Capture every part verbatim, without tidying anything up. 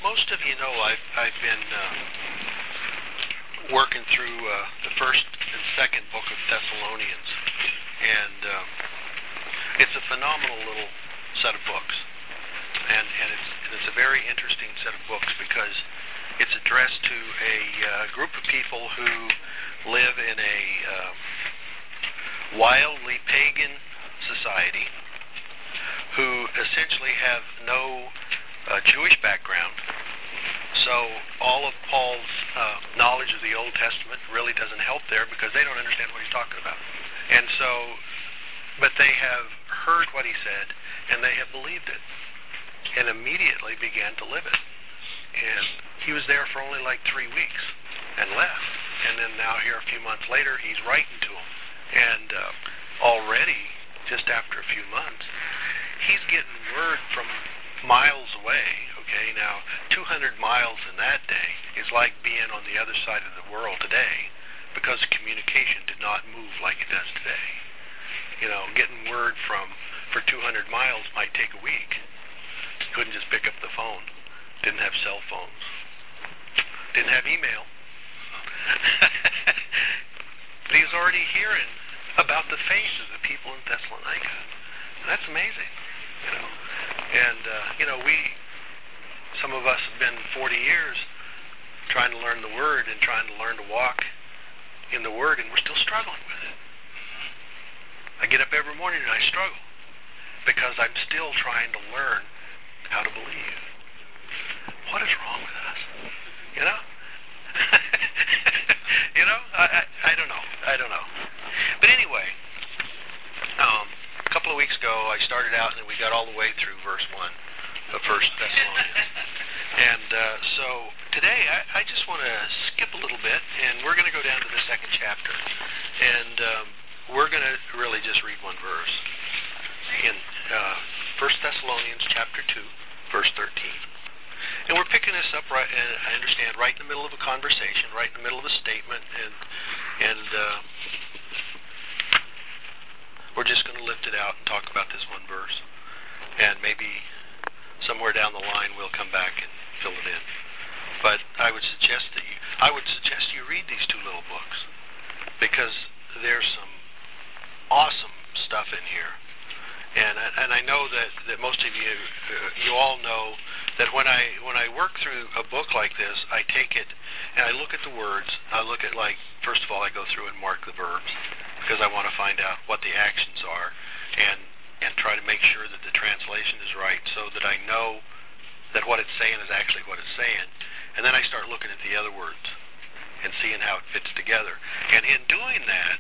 most of you know, I've, I've been uh, working through uh, the first and second book of Thessalonians, and um, it's a phenomenal little set of books, and, and, it's, and it's a very interesting set of books because it's addressed to a uh, group of people who live in a uh, wildly pagan society, who essentially have no uh, Jewish background. So all of Paul's uh, knowledge of the Old Testament really doesn't help there because they don't understand what he's talking about. And so, but they have heard what he said, and they have believed it, and immediately began to live it. And he was there for only like three weeks and left. And then now here a few months later, he's writing to them. And uh, already, just after a few months, he's getting word from miles away. Okay, now two hundred miles in that day is like being on the other side of the world today, because communication did not move like it does today. You know, getting word from for two hundred miles might take a week. You couldn't just pick up the phone. Didn't have cell phones. Didn't have email. But he was already hearing about the faith of the people in Thessalonica. And that's amazing, you know. And, uh, you know, we, some of us have been forty years trying to learn the Word and trying to learn to walk in the Word, and we're still struggling with it. I get up every morning and I struggle because I'm still trying to learn how to believe. What is wrong with us? You know? you know? I, I I don't know. I don't know. But anyway, um, a couple of weeks ago I started out and we got all the way through verse one of First Thessalonians. And uh, so today I, I just want to skip a little bit, and we're going to go down to the second chapter. And um, we're going to really just read one verse in uh, First Thessalonians chapter two, verse thirteen. And we're picking this up, right, and I understand, right in the middle of a conversation, right in the middle of a statement, and and uh, we're just going to lift it out and talk about this one verse. And maybe somewhere down the line we'll come back and fill it in. But I would suggest that you, I would suggest you read these two little books, because there's some awesome stuff in here. And and I know that, that most of you uh, you all know that when I when I work through a book like this, I take it and I look at the words. I look at, like, first of all, I go through and mark the verbs because I want to find out what the actions are, and and try to make sure that the translation is right, so that I know that what it's saying is actually what it's saying. And then I start looking at the other words and seeing how it fits together. And in doing that,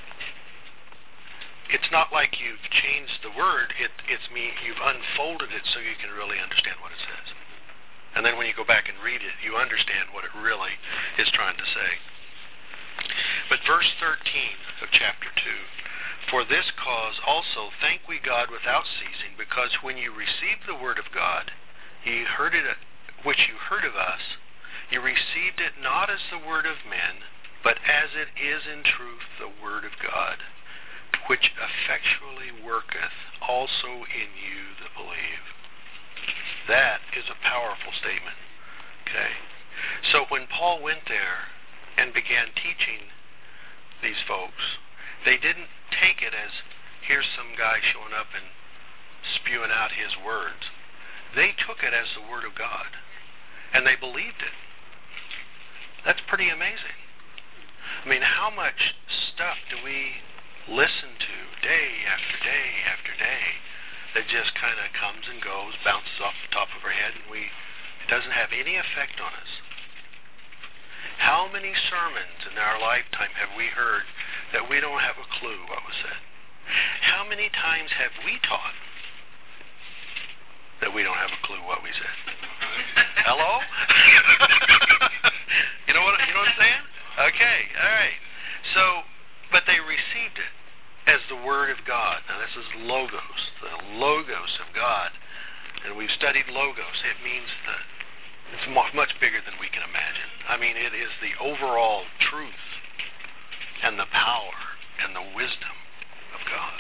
it's not like you've changed the word. It, it's me, you've unfolded it so you can really understand what it says. And then when you go back and read it, you understand what it really is trying to say. But verse thirteen of chapter two, for this cause also thank we God without ceasing, because when you received the word of God, ye heard it, which you heard of us, you received it not as the word of men, but as it is in truth the word of God, which effectually worketh also in you that believe. That is a powerful statement. Okay? So when Paul went there and began teaching these folks, they didn't take it as, here's some guy showing up and spewing out his words. They took it as the word of God, and they believed it. That's pretty amazing. I mean, how much stuff do we listen to day after day after day that just kind of comes and goes, bounces off the top of our head, and we it doesn't have any effect on us? How many sermons in our lifetime have we heard that we don't have a clue what was said? How many times have we taught that we don't have a clue what we said? Hello? you know what you know what I'm saying? Okay, all right. So, but they received it as the Word of God. Now this is Logos, the Logos of God. And we've studied Logos. It means that it's much bigger than we can imagine. I mean, it is the overall truth and the power and the wisdom of God.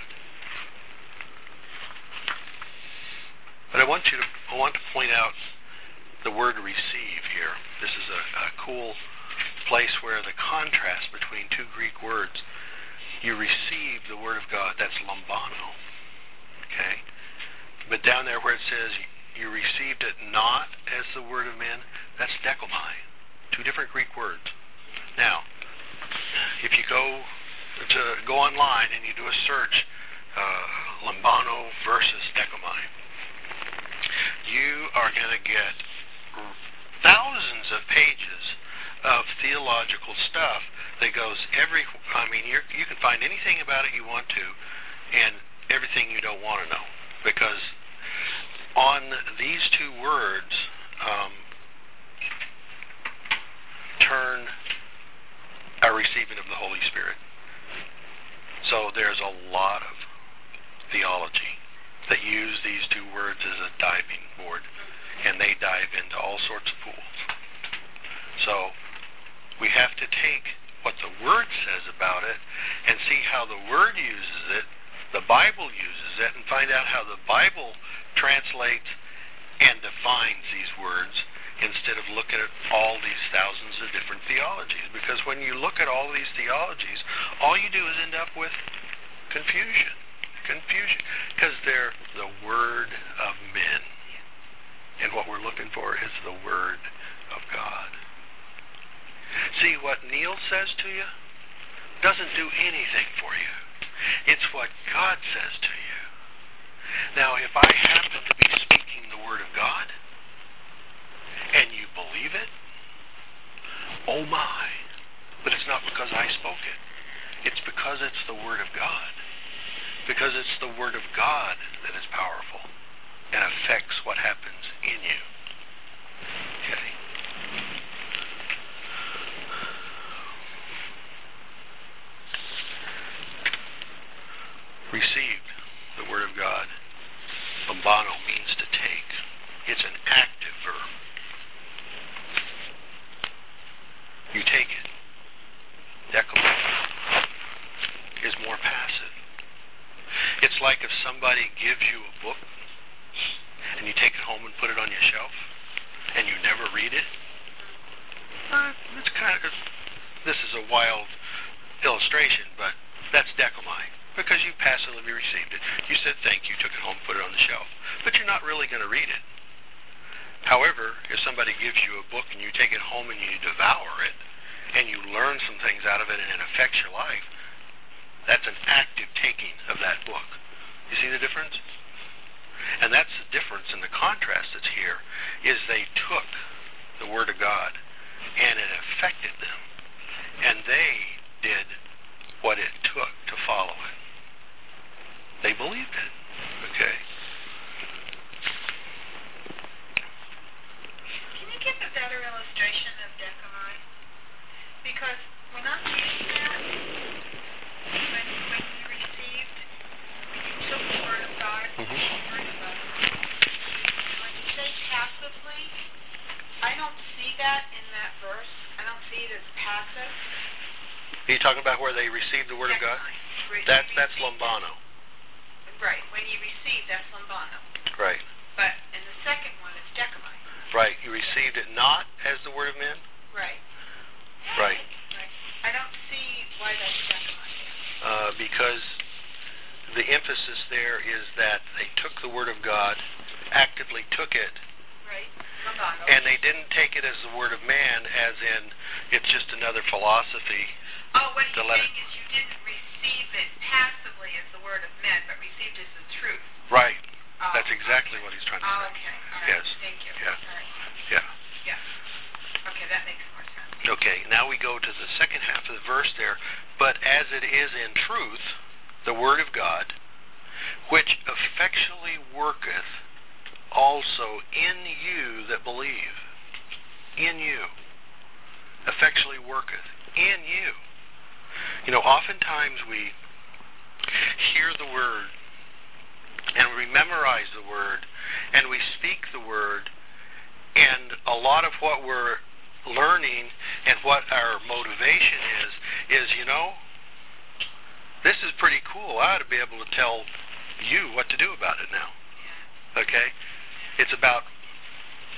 But I want you to, I want to point out the word receive here. This is a, a cool place where the contrast between two Greek words. You receive the word of God. That's lambano. Okay? But down there where it says you received it not as the word of men, that's dekomai. Two different Greek words. Now, if you go to go online and you do a search, uh, lambano versus dekomai, you are going to get thousands of pages of theological stuff that goes every, I mean, you're, you can find anything about it you want to and everything you don't want to know. Because on these two words, um, turn a receiving of the Holy Spirit. So there's a lot of theology that use these two words as a diving board, and they dive into all sorts of pools. So we have to take what the Word says about it and see how the Word uses it, the Bible uses it, and find out how the Bible translates and defines these words instead of looking at all these thousands of different theologies. Because when you look at all these theologies, all you do is end up with confusion. Confusion. Because they're the Word of men. And what we're looking for is the Word of God. See, what Neil says to you doesn't do anything for you. It's what God says to you. Now, if I happen to be speaking the Word of God, and you believe it, oh my. But it's not because I spoke it. It's because it's the Word of God. Because it's the Word of God that is powerful and affects what happens in you. Okay. Received, the Word of God. Lambano means to take. It's an active verb. You take it. Dekomai is more passive. It's like if somebody gives you a book and you take it home and put it on your shelf and you never read it. Uh, it's kind of, this is a wild illustration, but that's dekomai. Because you passively received it. You said thank you, took it home, put it on the shelf. But you're not really going to read it. However, if somebody gives you a book and you take it home and you devour it, and you learn some things out of it and it affects your life, that's an active taking of that book. You see the difference? And that's the difference in the contrast that's here, is they took the Word of God and it affected them. And they did what it took to follow it. They believed it. Okay. Can you give a better illustration of dekomai? Because when I'm reading that, when, when you received, when you took the Word of God, mm-hmm. the Word of God, when you say passively, I don't see that in that verse. I don't see it as passive. Are you talking about where they received the Word of God? That's that's lambano. Right. When you receive, that's lambano. Right. But in the second one, it's dekomai. Right. You received it not as the Word of men? Right. Right. Right. I don't see why that's dekomai. Uh, because the emphasis there is that they took the Word of God, actively took it, right. Lambano. And they didn't take it as the Word of man, as in it's just another philosophy. Oh, what he's saying it, is you didn't receive it passively as the Word of men, but received it as the truth. Right. Oh, That's exactly okay. what he's trying to oh, say. Okay. All right. Yes. Thank you. Yeah. All right. Yeah. Yeah. Okay, that makes more sense. Okay, now we go to the second half of the verse there. But as it is in truth, the Word of God, which effectually worketh also in you that believe. In you. Effectually worketh. In you. You know, oftentimes we hear the Word and we memorize the Word and we speak the Word, and a lot of what we're learning and what our motivation is, is, you know, this is pretty cool. I ought to be able to tell you what to do about it now. Okay? It's about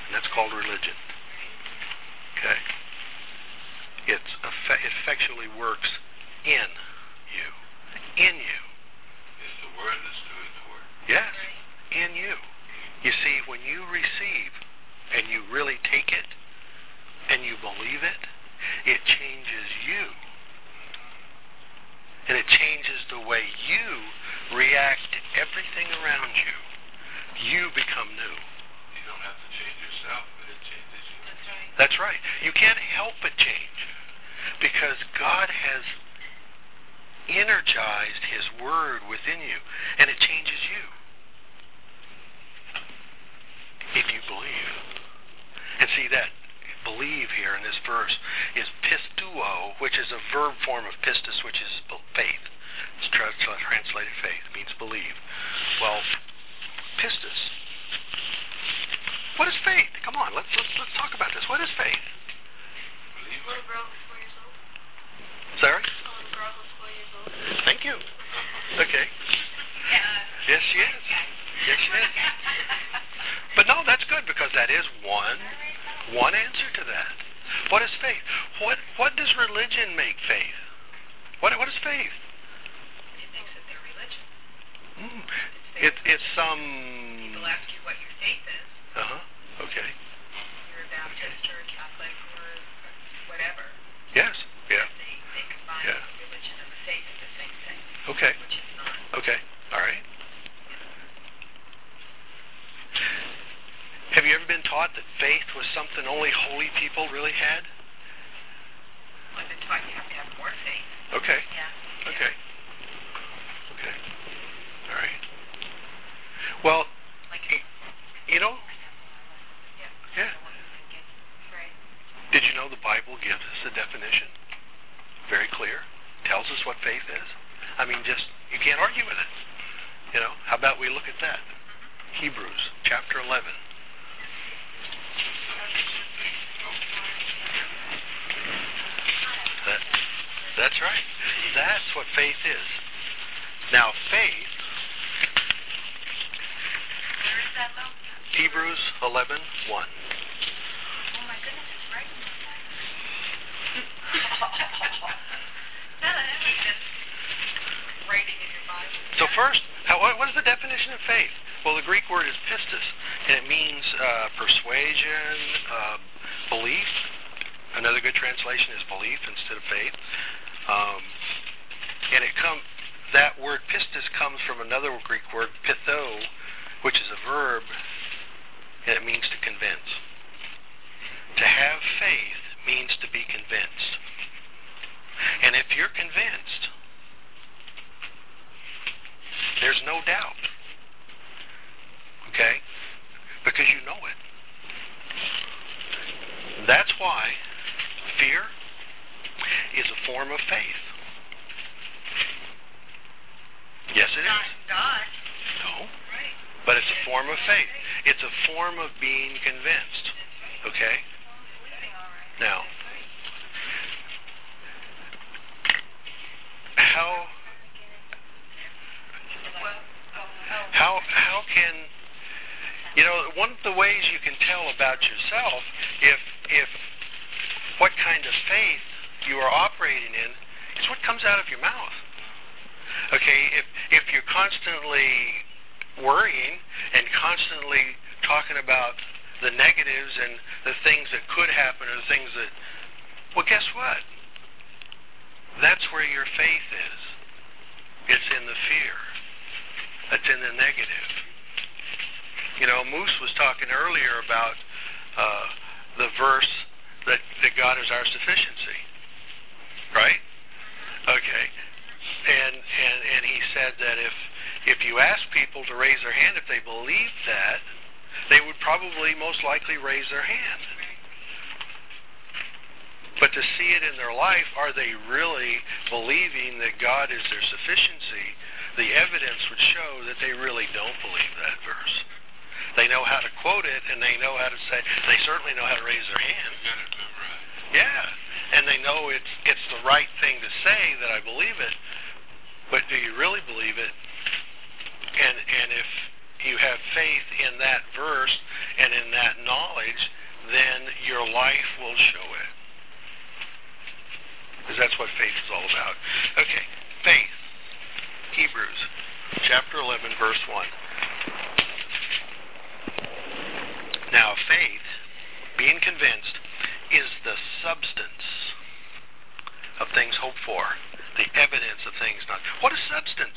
and that's called religion. Okay? It's effe- effectually works in you. In you. It's the word that's doing the work. Yes, in you. You see, when you receive and you really take it and you believe it, it changes you. And it changes the way you react to everything around you. You become new. You don't have to change yourself, but it changes you. That's right. That's right. You can't help but change because God has energized His Word within you, and it changes you. If you believe. And see that believe here in this verse is pistuo, which is a verb form of pistis, which is faith. It's translated faith, means believe. Well, pistis. What is faith? Come on, let's let's let's talk about this. What is faith? Believe Little it. girl was four years old. Sorry? A little girl was four years old. Thank you. Okay. Yeah. Yes, she is. Yes, she is. But no, that's good because that is one one answer to that. What is faith? What what does religion make faith? What what is faith? It thinks that they're religion. Mm. It's It, it's some... People ask you what your faith is. Uh-huh. Okay. You're a Baptist or a Catholic or whatever. Yes. Yeah. They, they combine Yeah. the religion and the faith at the same thing, Okay. which is not. Okay. All right. Have you ever been taught that faith was something only holy people really had? Well, I've been taught you have to have more faith. Okay. Yeah. Okay. Okay. All right. Well, Like, y- you know, yeah. Yeah. Right. did you know the Bible gives us a definition? Very clear. Tells us what faith is. I mean, just, you can't argue with it. You know, how about we look at that? Hebrews chapter eleven. That, that's right. That's what faith is. Now, faith, Where is that though? Hebrews eleven one. Oh my goodness, it's right in my Bible. No, that was just writing in your Bible. So first, how, what, what is the definition of faith? Well, the Greek word is pistis, and it means uh, persuasion, uh, belief. Another good translation is belief instead of faith. Um, and it come that word pistis comes from another Greek word, pitho, which is a verb, and it means to convince. To have faith means to be convinced. And if you're convinced, there's no doubt. Okay? Because you know it. That's why fear is a form of faith. Yes, it Not is. God. No. Right. But it's a form of faith. It's a form of being convinced. Okay? Now, how how how can you know one of the ways you can tell about yourself if if what kind of faith you are operating in is what comes out of your mouth. Okay, if if you're constantly worrying and constantly talking about the negatives and the things that could happen or the things that, well, guess what? That's where your faith is. It's in the fear. It's in the negative. You know, Moose was talking earlier about uh, the verse that, that God is our sufficiency. Right? Okay. And, and and he said that if if you ask people to raise their hand, if they believe that, they would probably most likely raise their hand. But to see it in their life, are they really believing that God is their sufficiency? The evidence would show that they really don't believe that verse. They know how to quote it, and they know how to say, they certainly know how to raise their hand. Yeah, and they know it's it's the right thing to say that I believe it. But do you really believe it? And and if you have faith in that verse and in that knowledge, then your life will show it. Because that's what faith is all about. Okay, faith. Hebrews chapter eleven, verse one. Now faith, being convinced, is the substance of things hoped for, the evidence of things not. What is substance?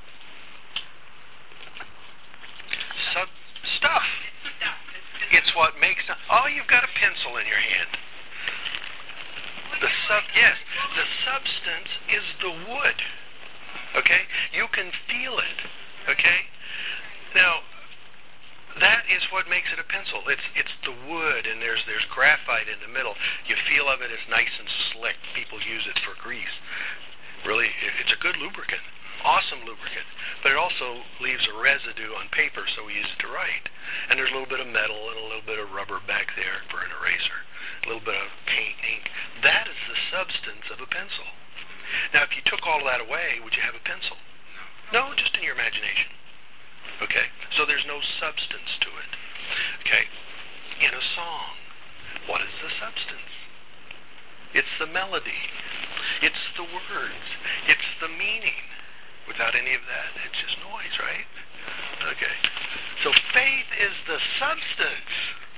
Sub stuff. It's what makes. Oh, you've got a pencil in your hand. The sub. Yes, the substance is the wood. Okay, you can feel it. Okay, now. That is what makes it a pencil. It's it's the wood, and there's there's graphite in the middle. You feel of it, it's nice and slick. People use it for grease. Really, it's a good lubricant. Awesome lubricant. But it also leaves a residue on paper, so we use it to write. And there's a little bit of metal and a little bit of rubber back there for an eraser. A little bit of paint, ink. That is the substance of a pencil. Now, if you took all of that away, would you have a pencil? No, just in your imagination. Okay, so there's no substance to it. Okay, in a song, what is the substance? It's the melody. It's the words. It's the meaning. Without any of that, it's just noise, right? Okay, so faith is the substance.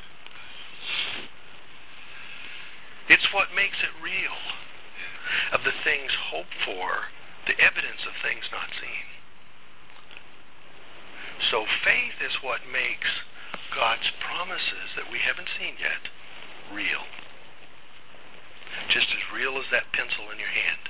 It's what makes it real, of the things hoped for, the evidence of things not seen. So faith is what makes God's promises that we haven't seen yet real. Just as real as that pencil in your hand.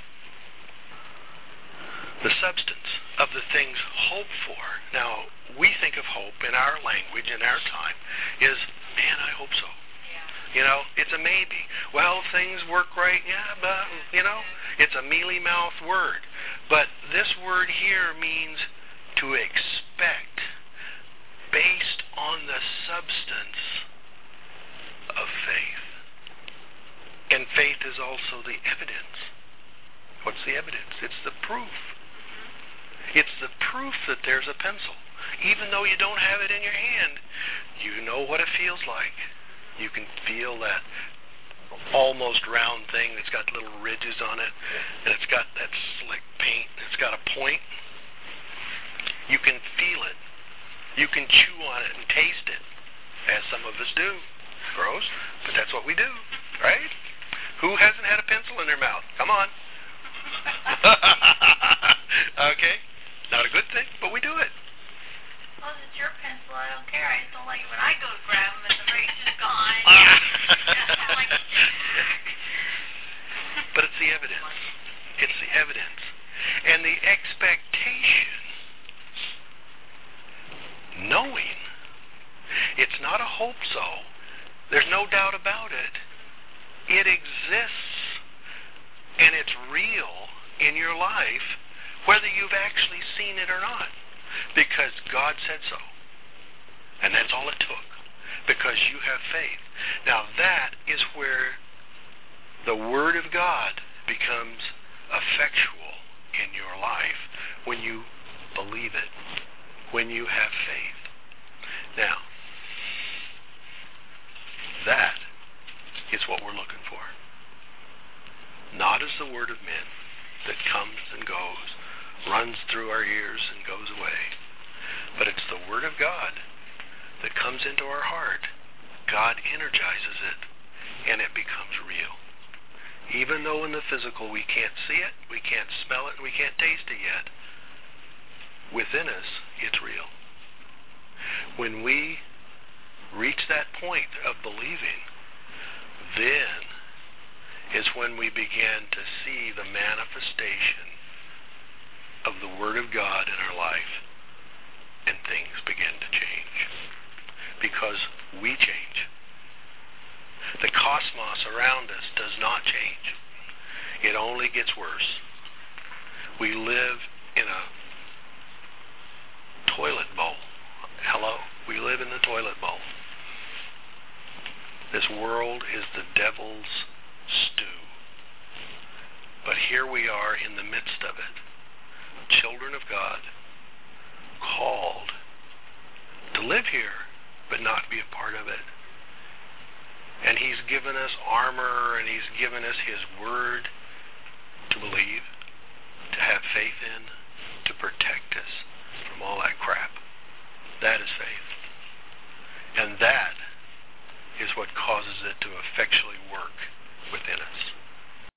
The substance of the things hoped for. Now, we think of hope in our language, in our time, is, man, I hope so. You know, it's a maybe. Well, things work right, yeah, but, you know, it's a mealy-mouthed word. But this word here means to expect based on the substance of faith. And faith is also the evidence. What's the evidence? It's the proof. It's the proof that there's a pencil. Even though you don't have it in your hand, you know what it feels like. You can feel that almost round thing that's got little ridges on it, and it's got that slick paint, and it's got a point. You can feel it. You can chew on it and taste it, as some of us do. Gross, but that's what we do, right? Who hasn't had a pencil in their mouth? Come on. Okay, not a good thing, but we do it. Well, it's your pencil. I don't care. I just don't like it when I go to grab them and the eraser's just gone. I'm like, but it's the evidence. It's the evidence. And the expectation, knowing, it's not a hope so. There's no doubt about it. It exists, and it's real in your life, whether you've actually seen it or not. Because God said so. And that's all it took. Because you have faith. Now that is where the Word of God becomes effectual in your life. When you believe it. When you have faith. Now, that is what we're looking for. Not as the word of men that comes and goes, runs through our ears and goes away. But it's the Word of God that comes into our heart. God energizes it, and it becomes real. Even though in the physical we can't see it, we can't smell it, we can't taste it yet, within us, it's real. When we reach that point of believing, then is when we begin to see the manifestation of the Word of God in our life, and things begin to change. Because we change. The cosmos around us does not change. It only gets worse. We live in a toilet bowl. Hello? We live in the toilet bowl. This world is the devil's stew. But here we are in the midst of it. Children of God, called to live here, but not be a part of it. And he's given us armor, and he's given us his word to believe, to have faith in, to protect us from all that crap. That is faith. And that is what causes it to effectually